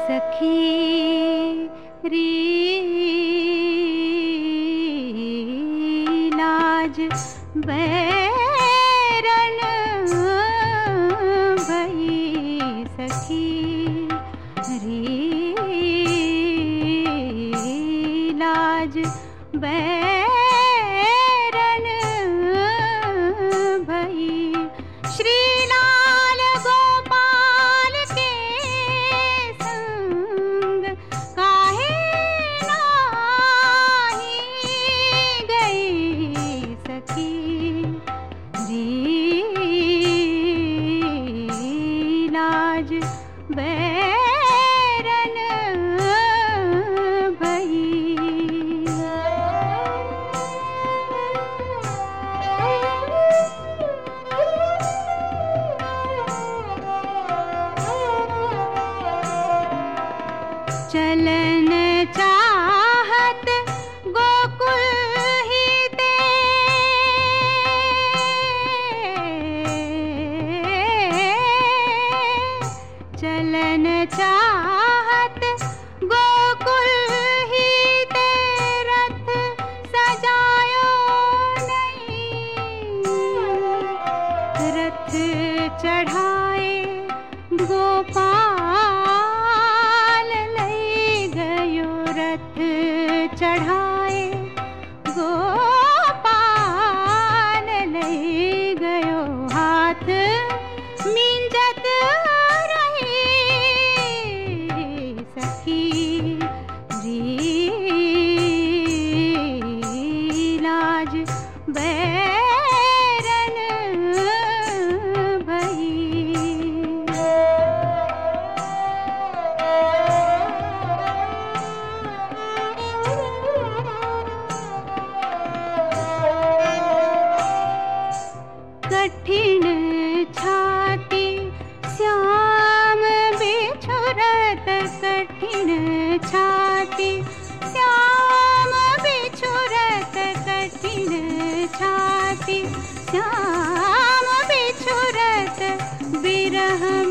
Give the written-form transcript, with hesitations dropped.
सखी री लाज बैरन भई सखी री लाज बैरन भई। श्री लाल गोपाल के संग काहे नाही गई सखी री लाज बैरन भई। चलन चाहत गोकुल ही ते चलन चाहत गोकुल ही ते रथ सजायो नहीं। रथ चढ़ाए गोपाल रथ चढ़ाए गोपाल लई गयो हाथ मिंजत रही सखी री लाज बैरन भई। कठिन छाती श्याम बिछुरत कठिन छाती श्याम बिछुरत कठिन छाती श्याम बिछुरत बिरह